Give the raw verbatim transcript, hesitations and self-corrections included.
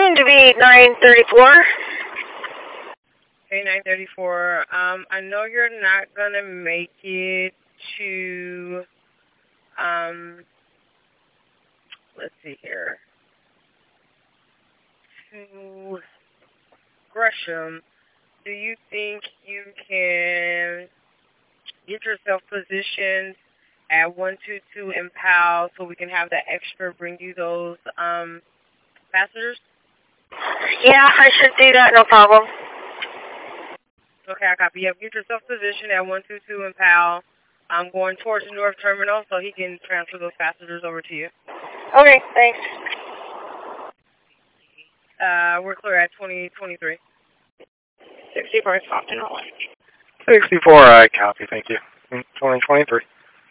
soon to be nine thirty-four. Okay, nine thirty-four. Um, I know you're not going to make it to, um, let's see here, to Gresham. Do you think you can get yourself positioned at one two two in Powell so we can have that extra bring you those um, passengers? Yeah, I should do that, no problem. Okay, I copy. Yeah, get yourself positioned at one two two in Powell. I'm going towards the North Terminal so he can transfer those passengers over to you. Okay, thanks. Uh, we're clear at twenty twenty-three. sixty-four, Stockton, Roland. sixty-four, I copy, thank you. twenty twenty-three.